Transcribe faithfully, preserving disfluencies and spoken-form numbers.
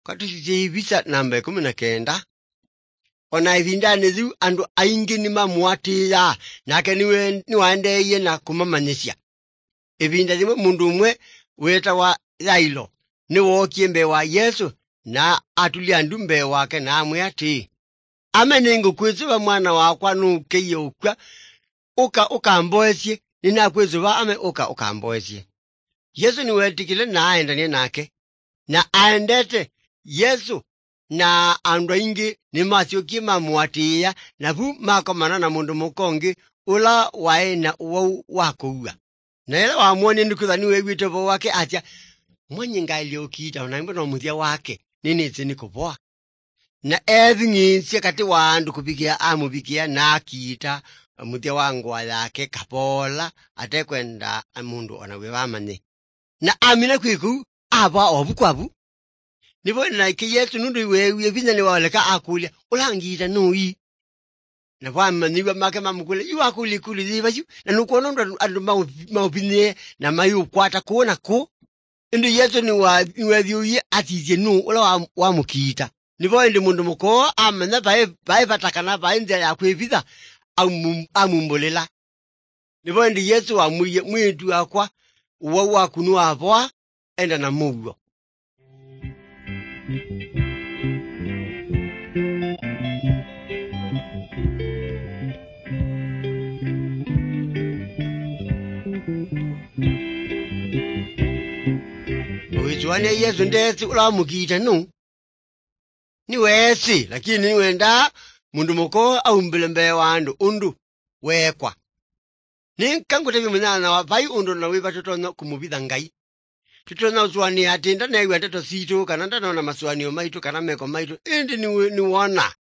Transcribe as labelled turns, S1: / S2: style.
S1: Katushije visa namba kumi na kenda. Ona ivindane zu andu aingi ni mamuati ya. Nake niwe niwaende iye na kumamanyisya. Ivinda zimwe mundu umwe weta wa Yailo. Ni wokie mbe wa Yesu na atulia ndumbe wake na amwe ati. Amenengo kwezuwa mwana wakwa nuke ukwa. Uka uka mboesye. Nina kwezuwa ame uka uka mboesye. Yesu ni wetikile na aendanie nake. Na aendete Yesu na andwa ingi ni masio kima muatia na vu makomana na mundu mukongi ula wae na uwau wako uwa. Na ila wa mwani ndukudhani wewite vo wake atia mwenye nga ilio kita unaimbo na umuthia wake nini zini kupoa. Na ethi nginsia kati wandu kupikia amupikia na kita umuthia wangu wa yake kapola ate kwenda mundu onawewamane. Na amina kwiku aba obukwabu. Nipo na ki Yesu nundu wewe vinya ni waleka akulia ulangita nui. Na wama niwa make mamukule yu akuli kuli zivachu na nukuona ndo andu maupinye na mayu kwata kuona ko. Ndu Yesu ni wa wewe atije nu ula wa mukita. Nipo ndi mundu muko amana bae bae batakana bae ndia yakwevitha amumbolela. Nipo ndi Yesu wa mwitu akwa uwa kunua avoa enda na mugo. Uizuwane Yesu ndesi ula mukita nu. Ni wesi, lakini ni wenda mundu muko au mbilembe wandu undu wekwa. Ni kangu tevi mwenana wa vai undu na wiva tutona kumubitha ngai. Tutona usuwani atinda na iwa teto situ kananda na maswani o maitu kanameko maitu. Indi ni, ni wana.